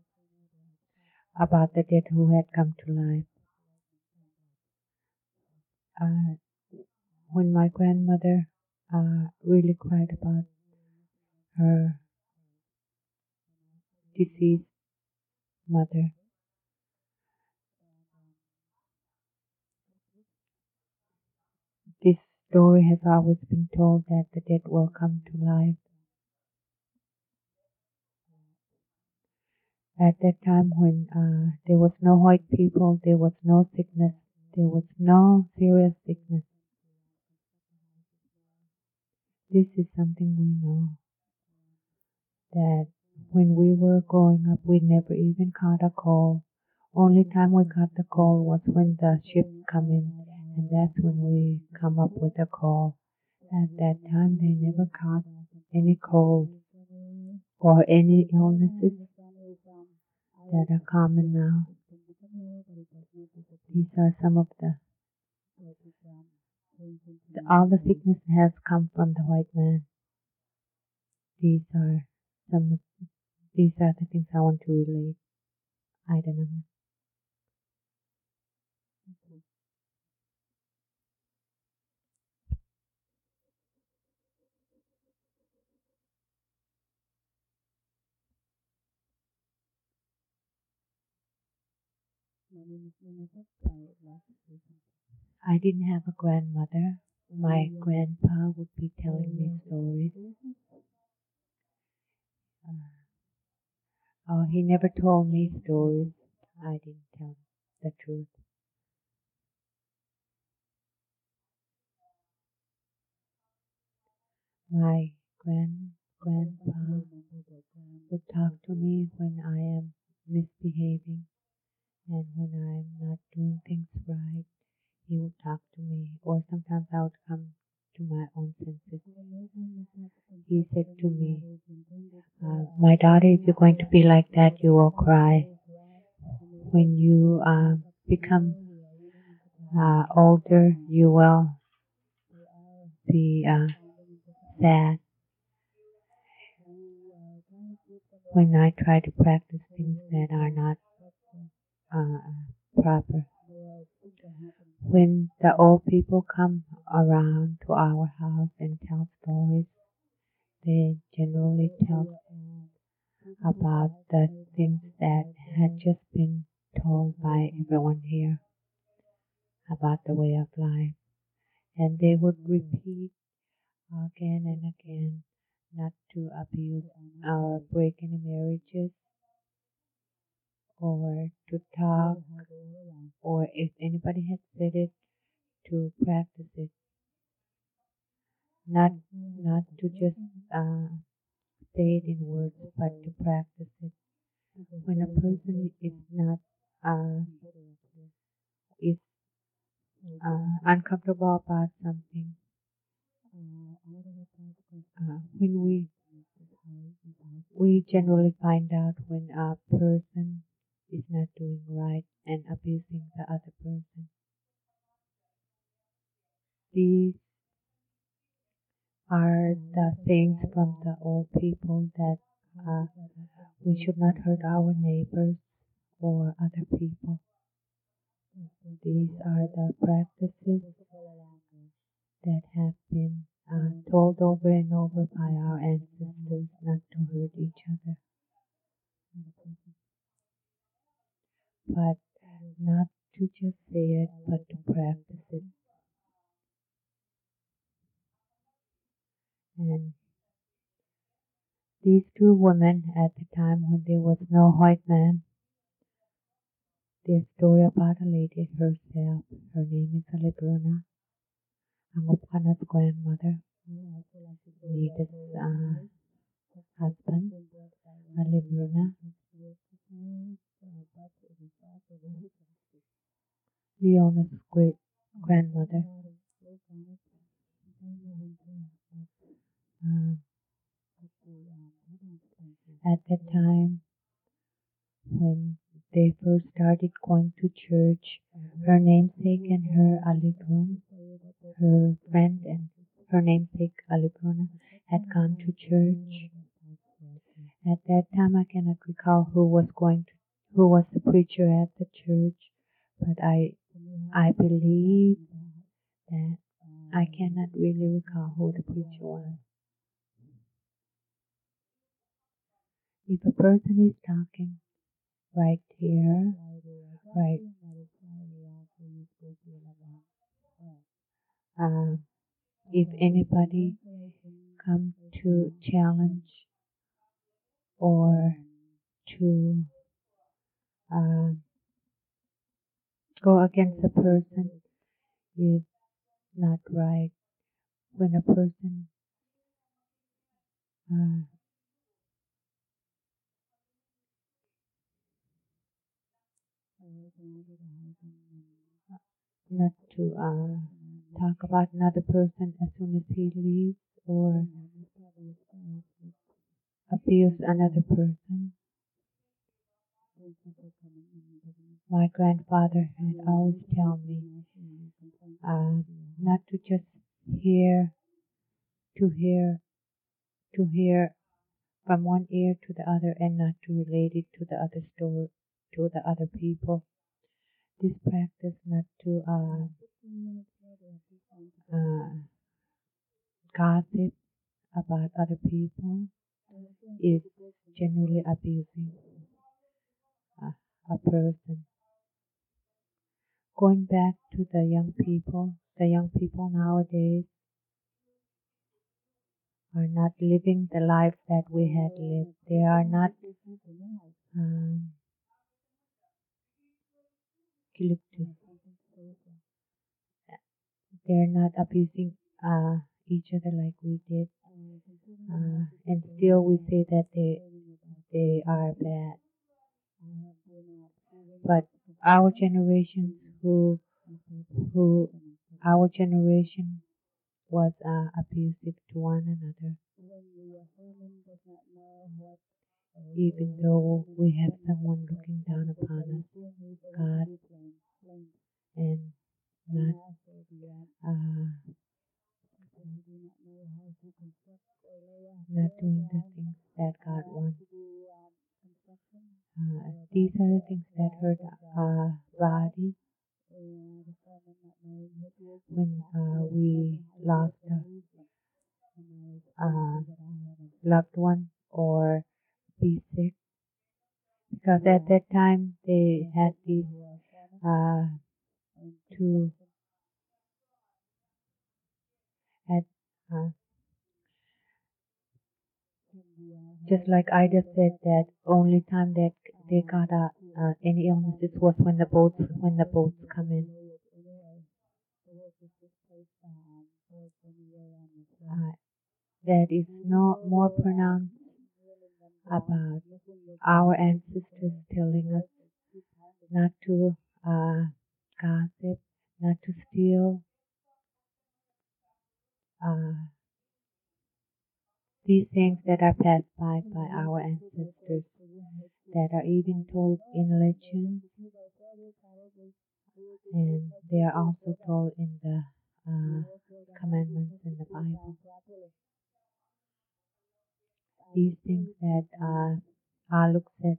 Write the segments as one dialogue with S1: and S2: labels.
S1: about the dead who had come to life. When my grandmother really cried about her deceased mother, this story has always been told that the dead will come to life. At that time when there was no white people, there was no sickness, there was no serious sickness. This is something we know, that when we were growing up, we never even caught a cold. Only time we caught the cold was when the ships come in, and that's when we come up with a cold. At that time, they never caught any cold or any illnesses that are common now. These are some of all the sickness has come from the white man. These are the things I want to relate. I don't know. I didn't have a grandmother. My grandpa would be telling me stories. He never told me stories. I didn't tell the truth. My grandpa would talk to me when I am misbehaving and when I'm not doing things right. He would talk to me, or sometimes I would come to my own senses. He said to me, my daughter, if you're going to be like that, you will cry. When you become older, you will be sad. When I try to practice things that are not proper. When the old people come around to our house and tell stories, they generally tell about the things that had just been told by everyone here about the way of life. And they would repeat again and again not to abuse or break any marriages, or to talk, or if anybody had said it, to practice it. Not to just say it in words, but to practice it. When a person is not is uncomfortable about something, when we generally find out when a person is not doing right and abusing the other person. These are the things from the old people that we should not hurt our neighbors or other people. These are the practices that have been told over and over by our ancestors, not to hurt each other. But not to just say it, but to practice it. And these two women, at the time when there was no white man, their story about a lady herself. Her name is Alibruna. Ang Opana's grandmother, Nita's husband, Alibruna. Leona's great grandmother. At that time, when they first started going to church, her namesake and her Alibruna, her friend and her namesake Alibruna, had gone to church, At that time, I cannot recall who was the preacher at the church, but I believe that I cannot really recall who the preacher was. If a person is talking right here, right, if anybody comes to challenge or to go against a person is not right. When a person not to talk about another person as soon as he leaves or abuse another person. My grandfather had always tell me not to just hear from one ear to the other and not to relate it to the other story, to the other people. This practice not to gossip about other people is generally abusing a person. Going back to the young people nowadays are not living the life that we had lived. They are not they're not abusing each other like we did, and still we say that they are bad. But our generation our generation was abusive to one another. Even though we have someone looking down upon us, God, and not doing the things that God wants. These are the things that hurt our body. When we lost a loved one or be sick, because at that time they had these two just like Ida said, that only time that they got any illnesses was when the boats come in. That is no more pronounced about our ancestors telling us not to gossip, not to steal. These things that are passed by our ancestors, that are even told in legends, and they are also told in the commandments in the Bible. These things that Aluk said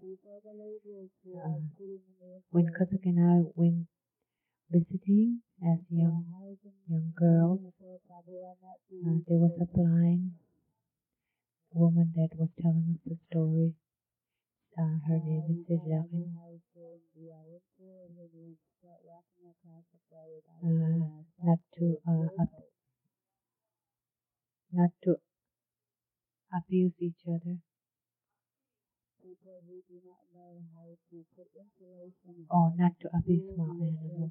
S1: when Kazak and I went visiting as young girls, there was a blind woman that was telling us the story. Her name is Sejavin. Not to abuse each other, or not to abuse small animals.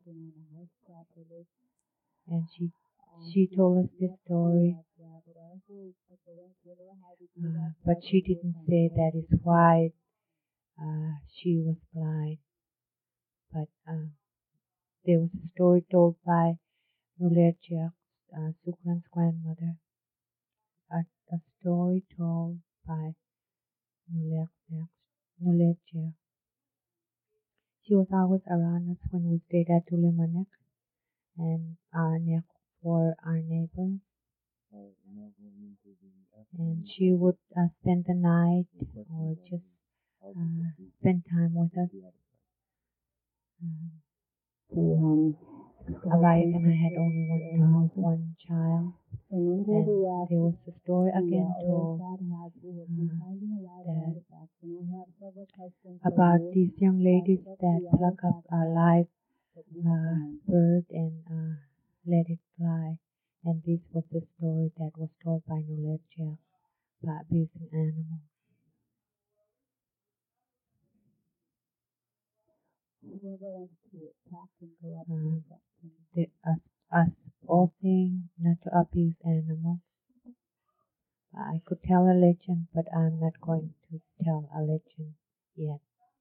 S1: And she told us this story, but she didn't say that is why she was blind. But there was a story told by Nulerjia, Sukran's grandmother. A story told by Nulerjia. She was always around us when we stayed at Tulimanek and for our neighbors. and she would spend the night or just spend time with us. Abayek and I had only one child, and there was the story again told that about these young ladies that pluck up a live bird and let it fly. And this was the story that was told by Nuletia about abusing animals. Us all saying not to abuse animals. I could tell a legend, but I'm not going to tell a legend yet.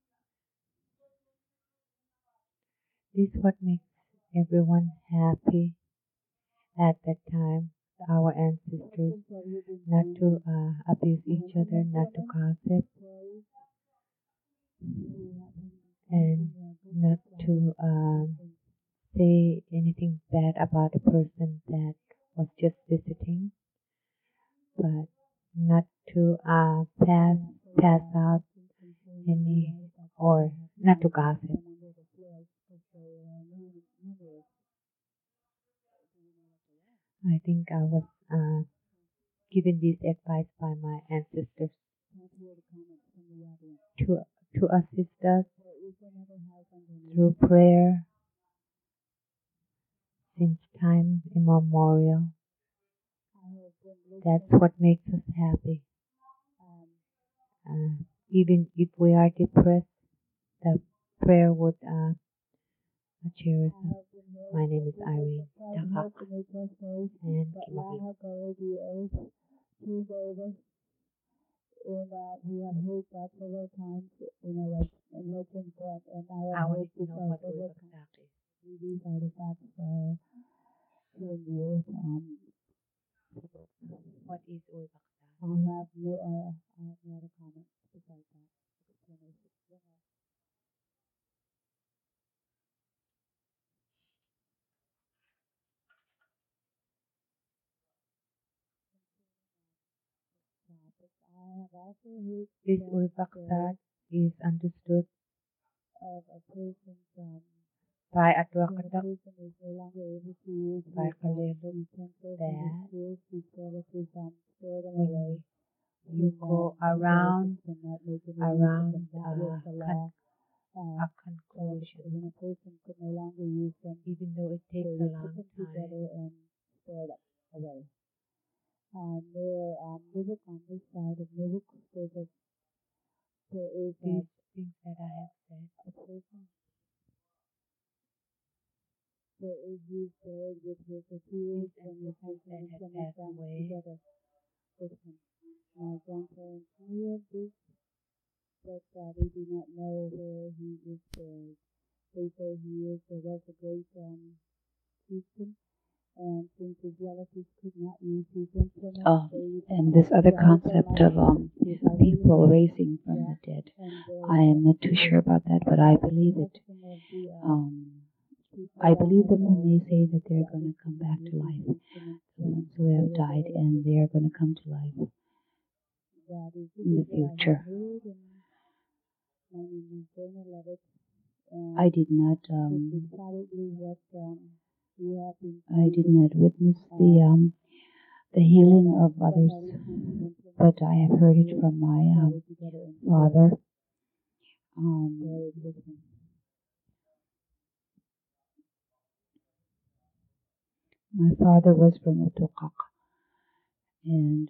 S1: This is what makes everyone happy at that time, our ancestors, not to abuse each other, not to gossip, and not to say anything bad about a person that was just visiting, but not to pass out any, or not to gossip. I think I was given this advice by my ancestors to assist us through prayer since time immemorial. That's what makes us happy. Even if we are depressed, the prayer would cheer us up. My name is Irene Takak and Kimaki. We have heard that several times in our legends and I wanted to know what Uibaksak is. These artifacts here in the earth. What is Uibaksak? I have no other comments besides that. This Uibaksak is understood by Adwakadak, by Kaleluk, that when you go around a conclusion, even though it takes a long time. On this side of Nuruk, there is these things that I have said. A person, there is this bird with his tears and the person that had passed away together with him. My grandparents knew of this, but they do not know where he is buried. They say he was a great chieftain. And since his relatives could not use his implement,
S2: and this other concept of people raising from the dead, I am not too sure about that, but I believe it. I believe them when they say that they're going to come back to life, the ones who have died, and they are going to come to life in the future. I did not witness the healing of others, but I have heard it from my father. My father was from Otokak, and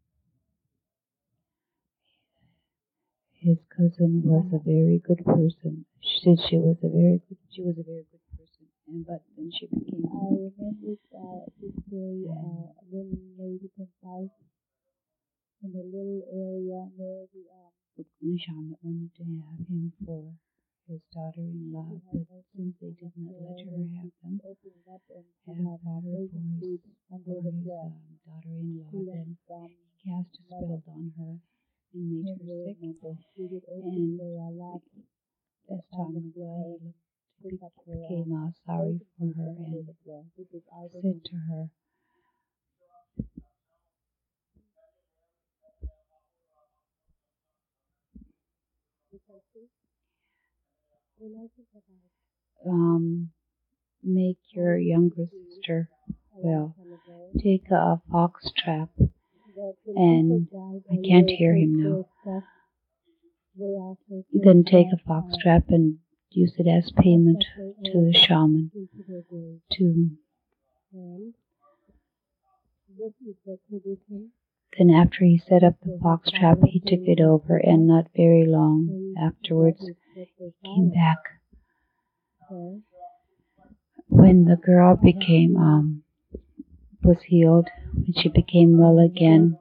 S2: his cousin was a very good person. She was a very good person, but then she became. I remember this story. A little lady from South in the little area near the Nishan wanted to have him for his daughter-in-law, but since they did not let her have them, have her for his daughter-in-law, then he cast a spell on her and made her sick. And as time went by, he became sorry for her and said to her, make your younger sister well. Take a fox trap, and I can't hear him now. Then take a fox trap and use it as payment to the shaman. Then after he set up the fox trap, he took it over, and not very long afterwards, he came back. When the girl was healed, when she became well again,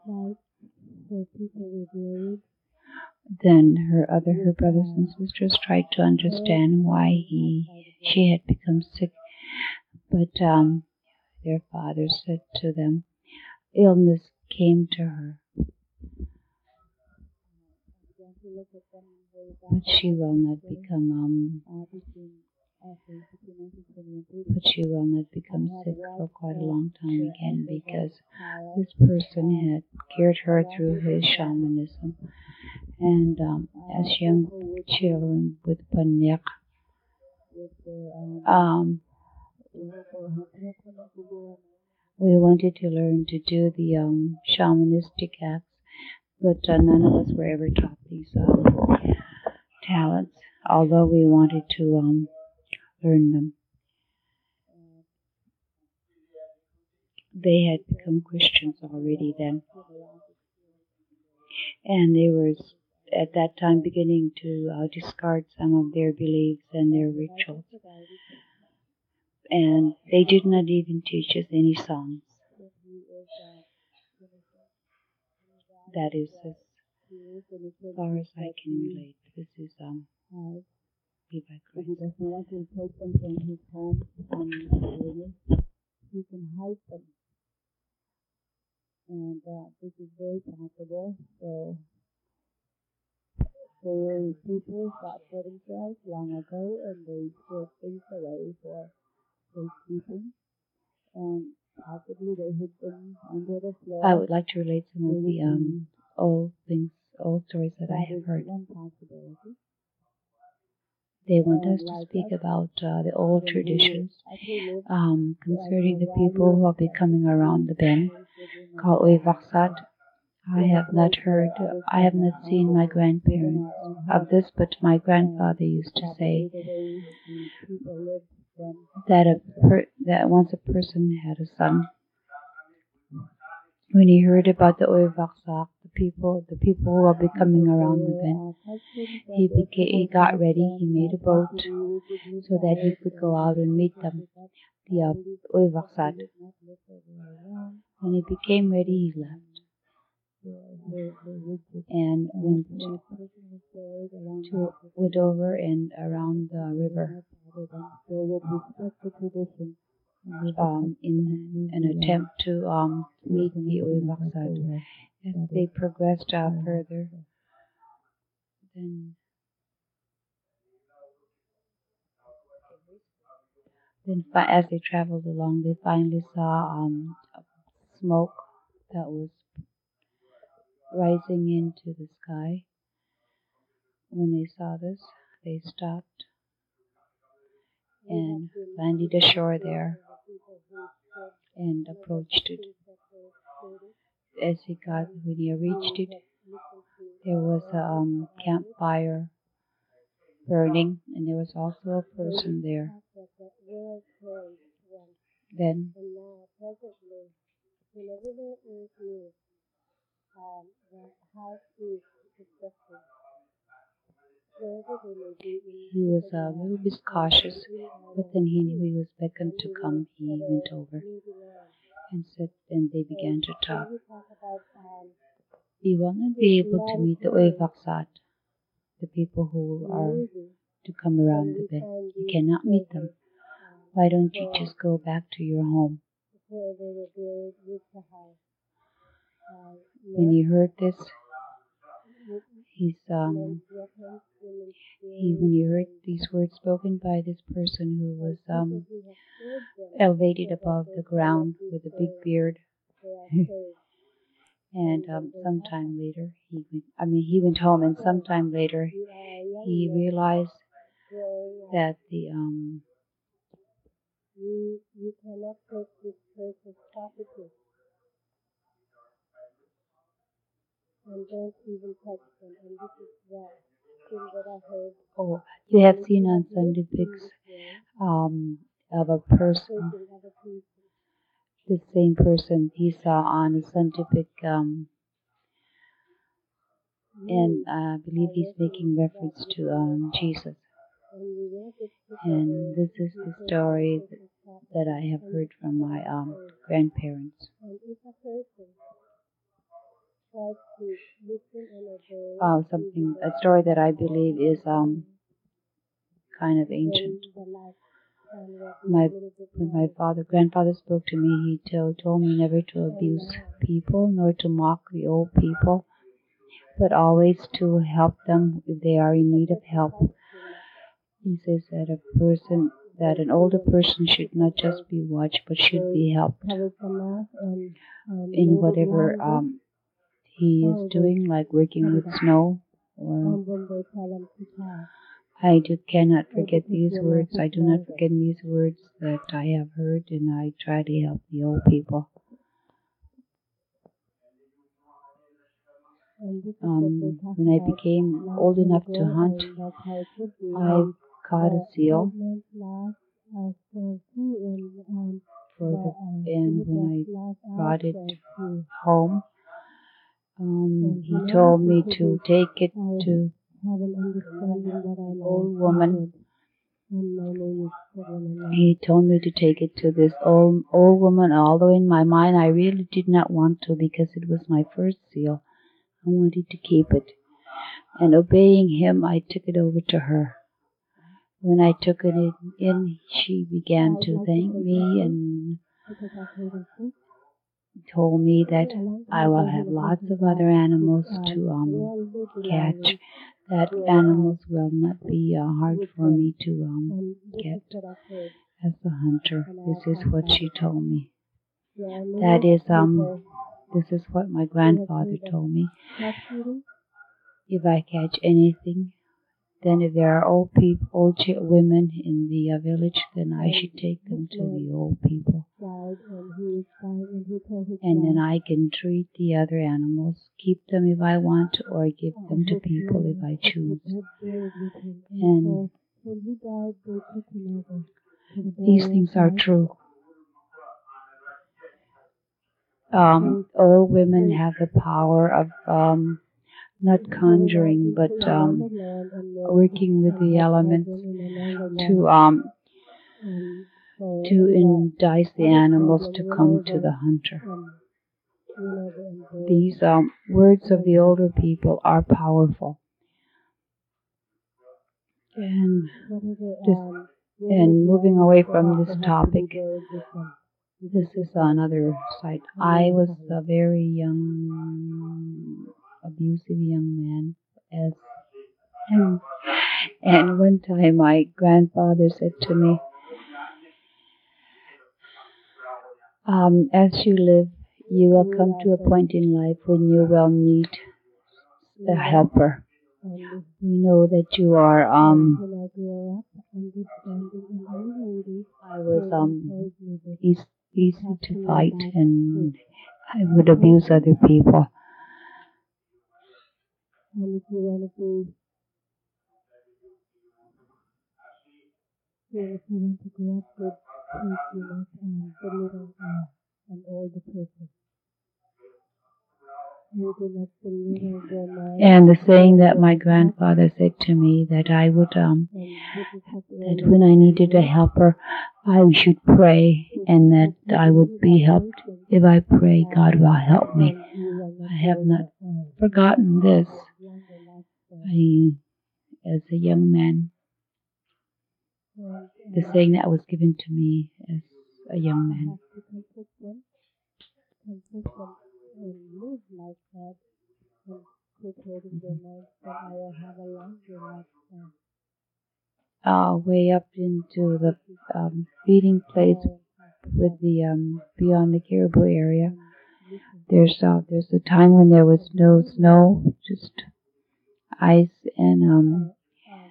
S2: then her brothers and sisters tried to understand why she had become sick, but their father said to them, illness came to her, but she will not become sick for quite a long time again, because this person had cured her through his shamanism. And as young children with Panek, we wanted to learn to do the shamanistic acts, but none of us were ever taught these talents, although we wanted to learn them. They had become Christians already then, and they were at that time beginning to discard some of their beliefs and their rituals. And they did not even teach us any songs. That is as far as I can relate. This is Levi Christ. He doesn't want to take them from his home he can hide them. And this is very possible. So the people fought for themselves long ago, and they took things away for safekeeping, and possibly they hid them under the floor. I would like to relate some of the old stories that I have heard. One possibility. They want us to speak about the old traditions concerning the people who will be coming around the bend, called Uivaksat. I have not seen my grandparents of this, but my grandfather used to say that once a person had a son, when he heard about the Uivaksat, the people who will be coming around the bend, he got ready. He made a boat so that he could go out and meet them, the Uivaksat. When he became ready, he left and went over and around the river in an attempt to meet the Uivaksat. As they progressed further, then as they traveled along, they finally saw smoke that was rising into the sky. When they saw this, they stopped and landed ashore there and approached it. When he reached it, there was a campfire burning, and there was also a person there. Then he was a little bit cautious, but then he was beckoned to come. He went over and they began to talk. You will not be able to meet the Uivaksat, the people who are to come around the bend. You cannot meet them. Why don't you just go back to your home? When he heard this, when he heard these words spoken by this person who was elevated above the ground with a big beard, and sometime later he went home, and sometime later he realized that
S1: you cannot take this person's property and don't even touch them. And this is the thing that I heard.
S2: Oh, you have seen on Sunday pics of a person, the same person he saw on a Sunday pic, and I believe he's making reference to Jesus. And this is the story that I have heard from my grandparents. A story that I believe is kind of ancient. When my grandfather spoke to me, he told me never to abuse people, nor to mock the old people, but always to help them if they are in need of help. He says that an older person should not just be watched, but should be helped in whatever he is doing, like working with snow. I cannot forget these words. I do not forget these words that I have heard, and I try to help the old people. When I became old enough to hunt, I caught a seal. And when I brought it home, he told me to take it to an old woman. He told me to take it to this old woman, although in my mind I really did not want to, because it was my first seal. I wanted to keep it. And obeying him, I took it over to her. When I took it in, she began to thank me and told me that I will have lots of other animals to catch. That animals will not be hard for me to get as a hunter. This is what she told me. This is what my grandfather told me. If I catch anything, then if there are old women in the village, then I should take them to the old people. And then I can treat the other animals, keep them if I want to, or give them to people if I choose. And these things are true. Old women have the power of not conjuring, but working with the elements to entice the animals to come to the hunter. These words of the older people are powerful. And moving away from this topic, this is another side. I was a very young, abusive young man, and one time my grandfather said to me, as you live, you will come to a point in life when you will need a helper. We know that you are, I was easy to fight, and I would abuse other people. And if you want to grow up with, please do not belittle an older person. And the saying that my grandfather said to me, that I would, that when I needed a helper, I should pray, and that I would be helped. If I pray, God will help me. I have not forgotten this. As a young man, the saying that was given to me as a young man. And live like that and quit hurting their minds, then I will have a longer lifespan. Way up into the feeding place with the beyond the Caribou area. There's a time when there was no snow, just ice, and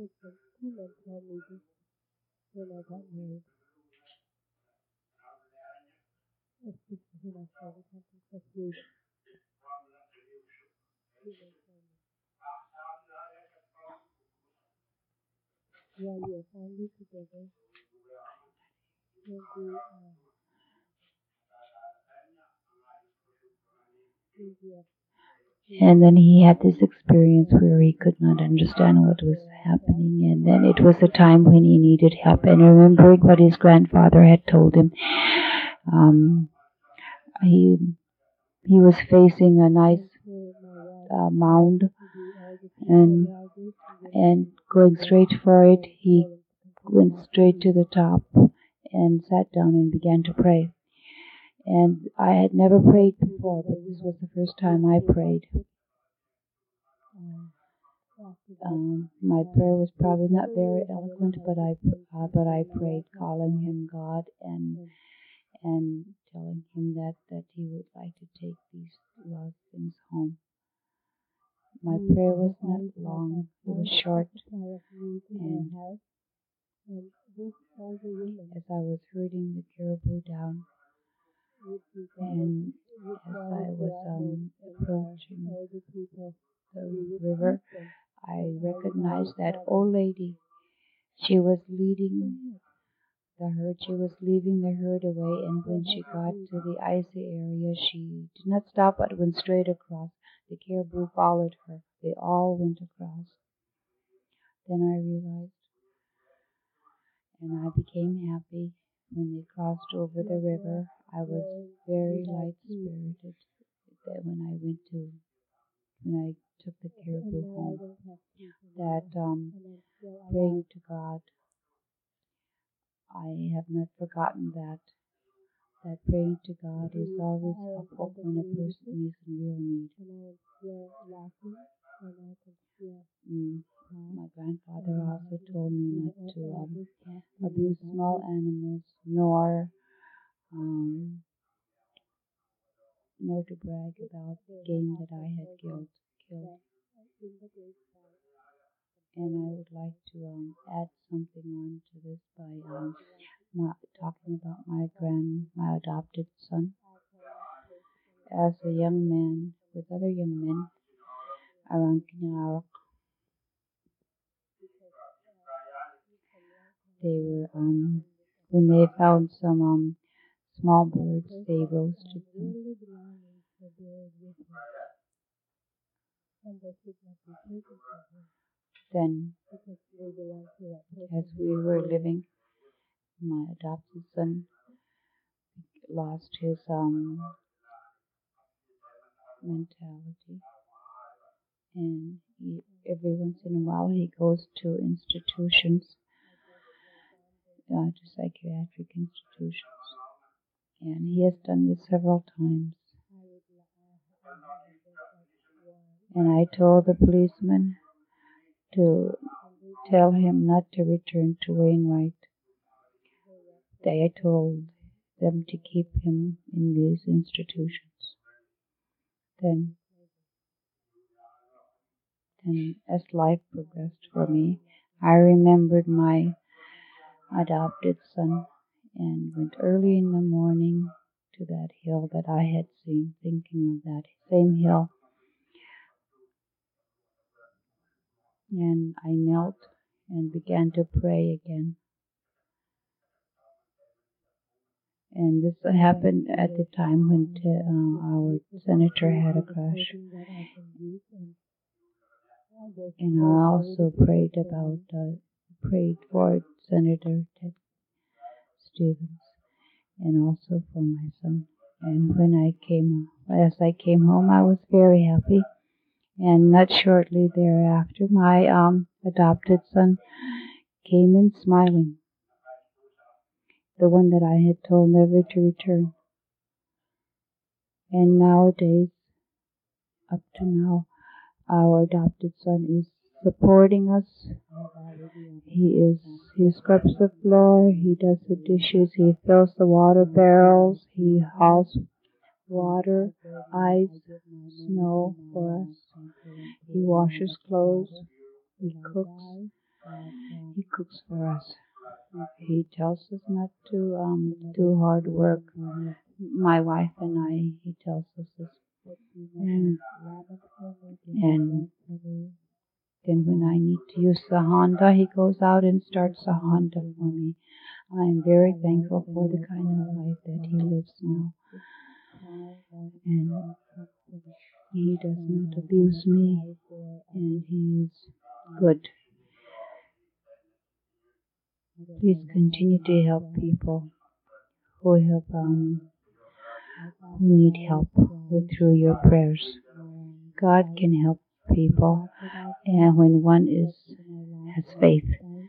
S2: And then he had this experience where he could not understand what was happening. And then it was a time when he needed help. And remembering what his grandfather had told him, he was facing a nice mound, and going straight for it, he went straight to the top and sat down and began to pray. And I had never prayed before, but this was the first time I prayed. My prayer was probably not very eloquent, but I prayed, calling him God and telling him that he would like to take these lost things home. My prayer was not long; it was short. And as I was herding the caribou down, and as I was approaching the river, I recognized that old lady. She was leading the herd. She was leaving the herd away, and when she got to the icy area, she did not stop but went straight across. The caribou followed her. They all went across. Then I realized, and I became happy when they crossed over the river. I was very light-spirited that when I took the caribou home, that praying to God, I have not forgotten that praying to God is always helpful when a person is in real need. My grandfather also told me not to abuse small animals, nor to brag about game that I had killed. And I would like to add something on to this by talking about my adopted son. As a young man with other young men around Kinarok, they were when they found some small birds, they roasted them. Then, as we were living, my adopted son lost his mentality, and every once in a while he goes to institutions, to psychiatric institutions, and he has done this several times. And I told the policeman to tell him not to return to Wainwright. They told them to keep him in these institutions. Then as life progressed for me, I remembered my adopted son and went early in the morning to that hill that I had seen, thinking of that same hill. And I knelt and began to pray again. And this happened at the time when our senator had a crash. And I also prayed for Senator Ted Stevens and also for my son. And as I came home, I was very happy. And not shortly thereafter, my adopted son came in smiling. The one that I had told never to return. And nowadays, up to now, our adopted son is supporting us. He scrubs the floor, he does the dishes, he fills the water barrels, he hauls water, ice, snow for us. He washes clothes, he cooks, He cooks for us. He tells us not to do hard work. My wife and I, he tells us this. And then when I need to use the Honda, he goes out and starts the Honda for me. I am very thankful for the kind of life that he lives now. And he does not abuse me, and he is good. Please continue to help people who need help through your prayers. God can help people, and when one has faith.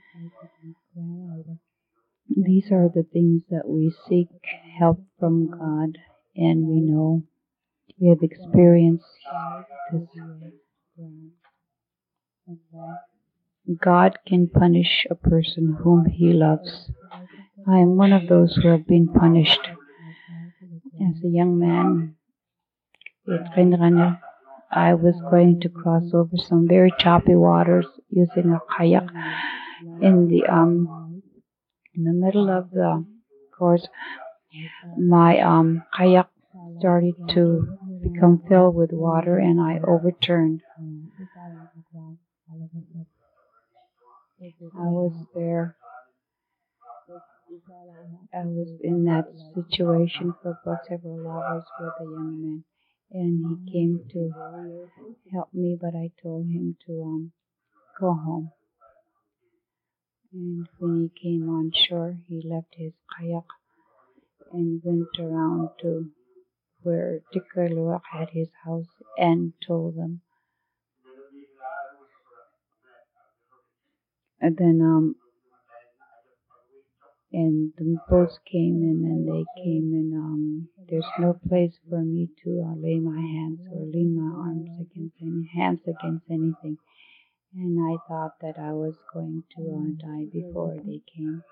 S2: These are the things that we seek help from God, and we know we have experienced this. God can punish a person whom He loves. I am one of those who have been punished. As a young man at Renrana, I was going to cross over some very choppy waters using a kayak. In the middle of the course, my kayak started to become filled with water, and I overturned. I was there. I was in that situation for about several hours with a young man, and he came to help me, but I told him to go home. And when he came on shore, he left his kayak and went around to where Tikkailua had his house and told them. And then and the boats came in, and they came in. There's no place for me to lay my hands or lean my hands against anything. And I thought that I was going to die before they came.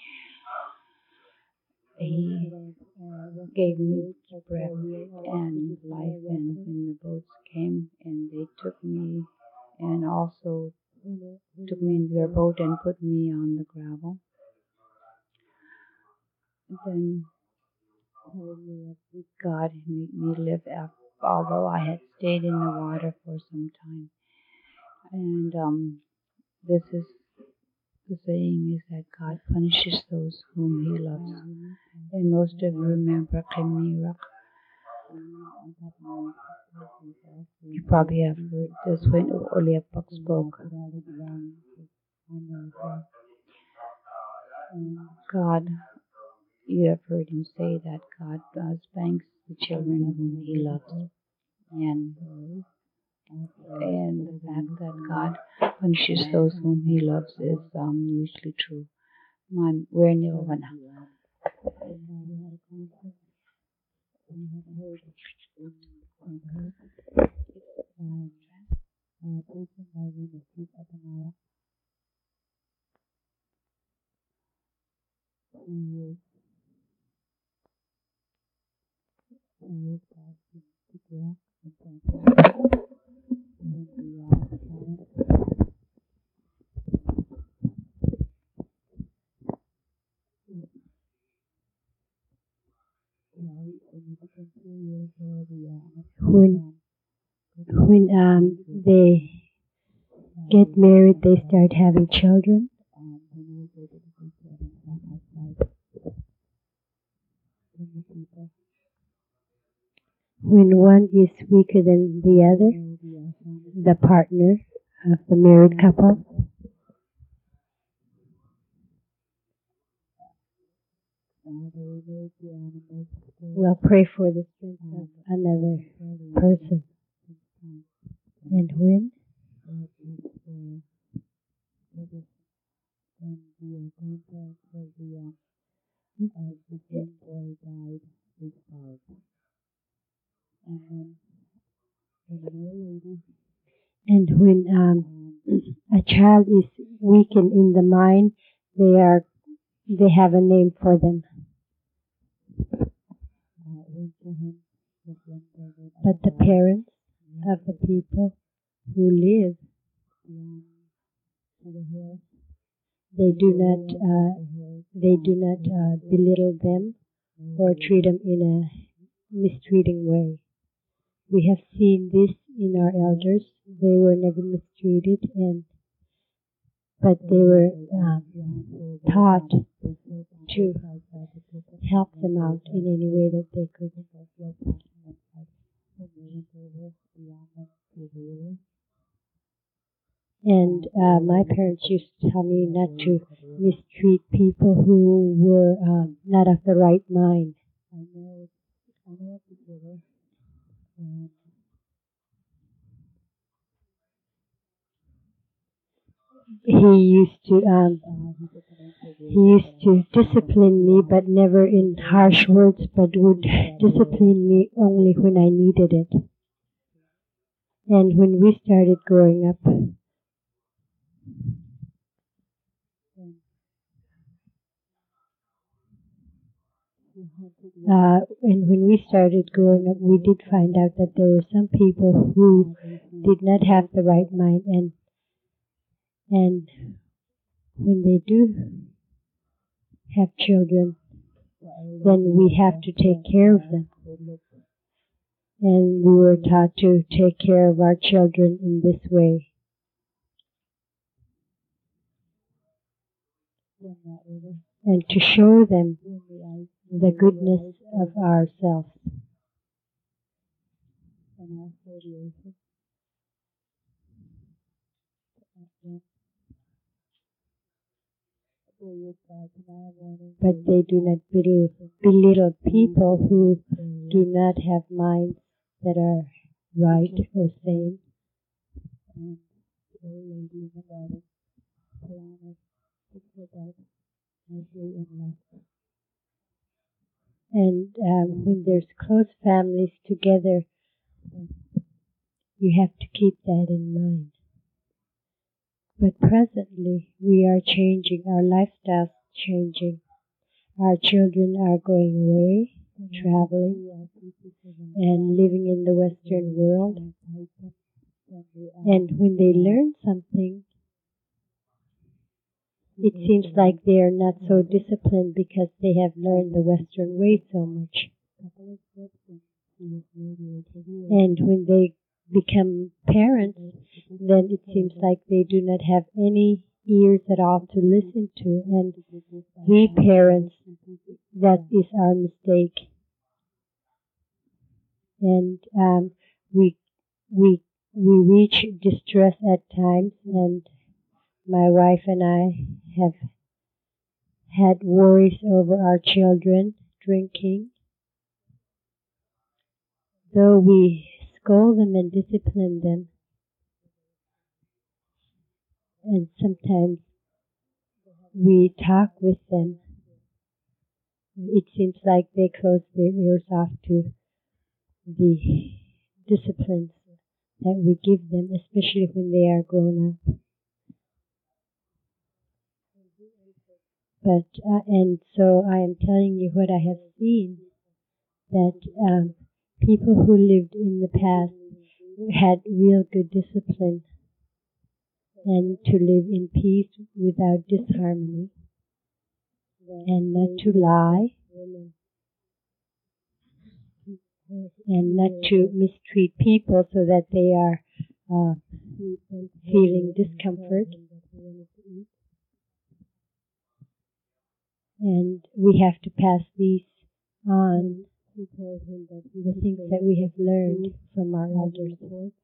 S2: He gave me breath and life, and when the boats came and they took me and also took me into their boat and put me on the gravel. Then God made me live although I had stayed in the water for some time. And this is the saying is that God punishes those whom He loves. And most of you remember Kemirak. You probably have heard this when Oliapak spoke. God, you have heard him say that God spanks the children whom He loves. And the fact that God punishes those whom He loves is usually true. We're Nirvana.
S3: When they get married, they start having children. When one is weaker than the other, the partner of the married couple, will pray for the strength of another person. And when a child is weakened in the mind, they have a name for them. But the parents of the people who live they do not belittle them or treat them in a mistreating way. We have seen this in our elders. They were never mistreated, but they were taught to help them out in any way that they could. And my parents used to tell me not to mistreat people who were not of the right mind. He used to discipline me, but never in harsh words, but would discipline me only when I needed it. And when we started growing up, we did find out that there were some people who did not have the right mind, and when they do have children, then we have to take care of them. And we were taught to take care of our children in this way. And to show them the goodness of ourselves. But they do not belittle people who do not have minds that are right or sane. And when there's close families together, you have to keep that in mind. But presently, we are changing, our lifestyle's changing. Our children are going away, traveling, and living in the Western world. And when they learn something, it seems like they are not so disciplined because they have learned the Western way so much. And when they become parents, then it seems like they do not have any ears at all to listen to. And we parents, that is our mistake. And we reach distress at times, and my wife and I have had worries over our children drinking. Though we scold them and discipline them, and sometimes we talk with them, it seems like they close their ears off to the disciplines that we give them, especially when they are grown up. But, and so I am telling you what I have seen, that people who lived in the past had real good discipline, and to live in peace without disharmony, and not to lie, and not to mistreat people so that they are feeling discomfort. And we have to pass these on, the things that we have learned from our elders.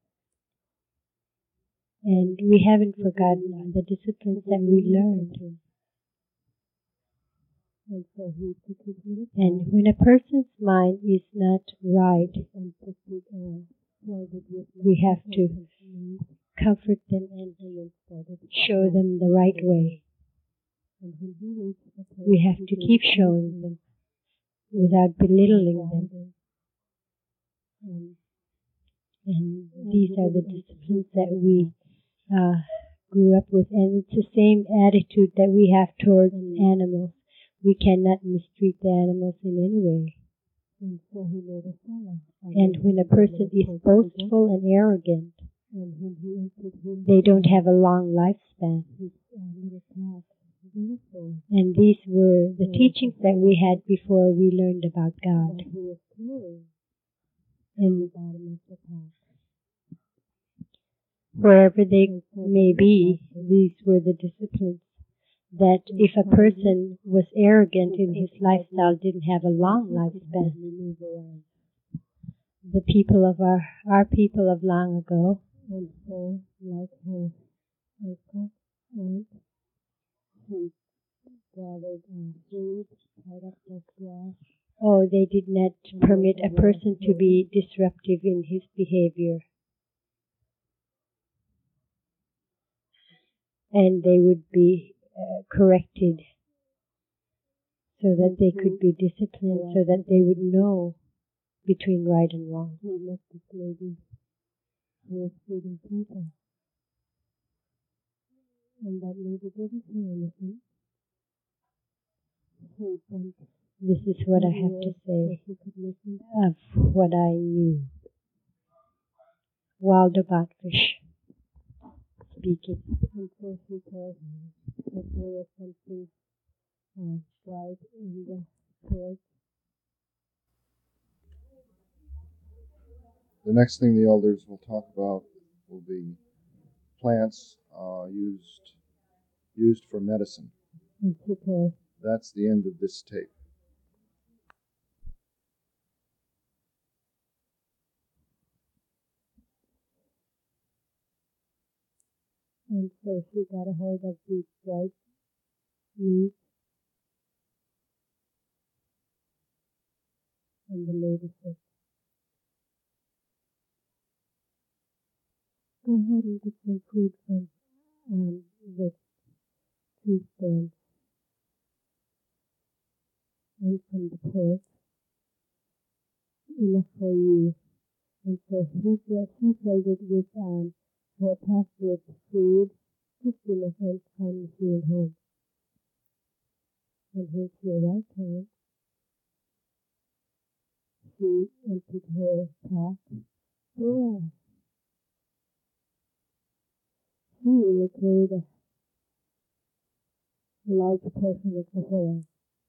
S3: And we haven't forgotten the disciplines that we learned. And when a person's mind is not right, we have to comfort them and show them the right way. We have to keep showing them without belittling them. And these are the disciplines that we grew up with, and it's the same attitude that we have towards animals. We cannot mistreat the animals in any way. And when a person is boastful and arrogant, they don't have a long lifespan. And these were the teachings that we had before we learned about God. And wherever they may be, these were the disciplines. That if a person was arrogant in his lifestyle, didn't have a long lifespan. The people of our people of long ago, and so like her and she gathered food, tied up their grass. Oh, they did not permit a person to be disruptive in his behavior. And they would be corrected so that they could be disciplined, so that they would know between right and wrong. We met this lady who was feeding people. And that lady didn't say anything. This is what I have to say of what I knew. Waldo Botfish speaking. And so she told me that there was something right in the throat.
S4: The next thing the elders will talk about will be plants used for medicine.
S3: Okay.
S4: That's the end of this tape.
S3: And so she got a hold of these dried leaves. And the lady said, go ahead and get some food from the tree stand and from the porch. Enough for you. And so she filled it with her pastor's food, just enough time she went home. And when she arrived home, she emptied her pack. Yeah. She really carried a large portion of the hair.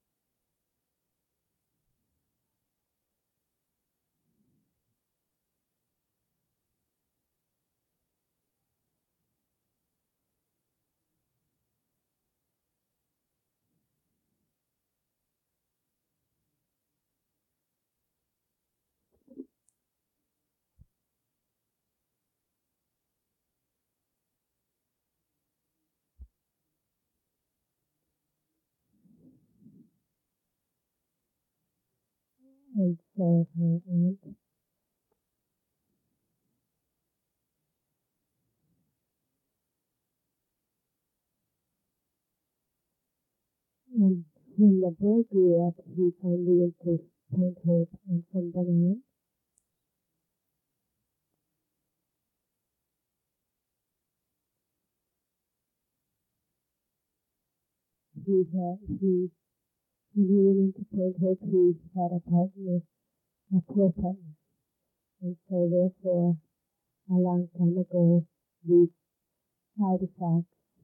S3: And so her aunt and when the boy grew up, he finally went to Point Hope, and from then on, when he went into Point Hope, he had a partner, a poor partner. And so therefore, a long time ago, these artifacts,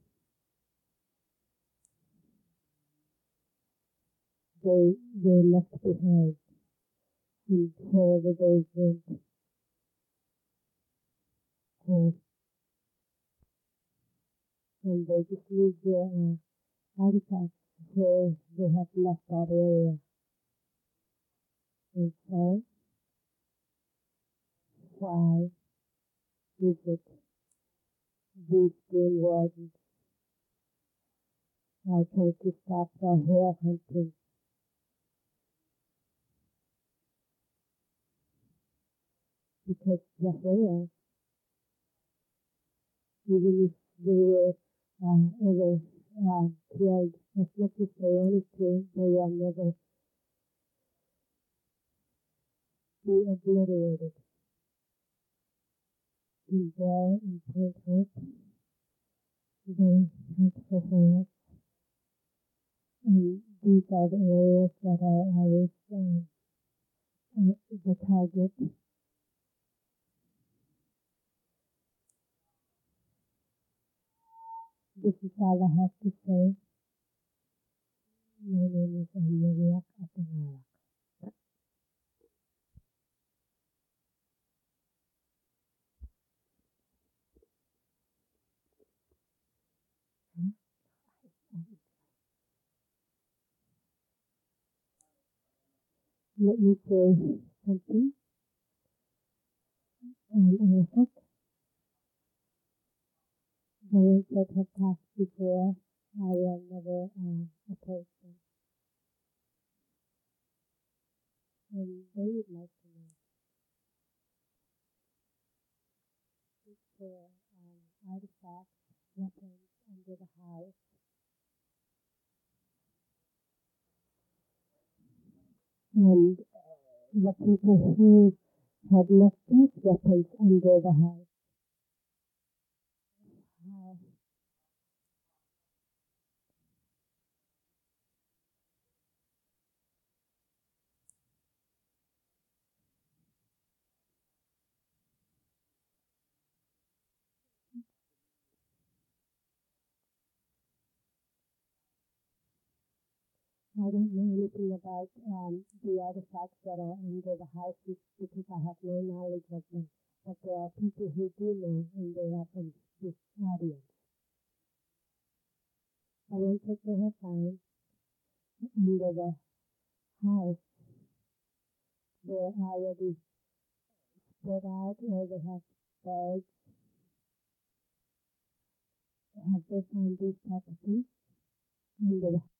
S3: they left behind. And wherever they went, and they just leave their artifacts where they have left that area. And so, why is it these game wardens are trying to stop the hair hunting? Because the hair, even if they were ever killed, as much as they wanted to, they will never be obliterated. And there in Point Hope, they hunt for hair. And these are the areas that are always the target. This is all I have to say. My name is Yuriak Atengarak. Let me say something. Arafat, the ones that have passed before, I will never oppose them. And they would like to know if there are artifacts, weapons under the house, and the people who had left these weapons under the house. I don't know anything about the artifacts that are under the house because I have no knowledge of them. But there are people who do know, and they are from this audience. I want to they have found under the house, they're already spread out, or they have bags. Have they found these type of things under the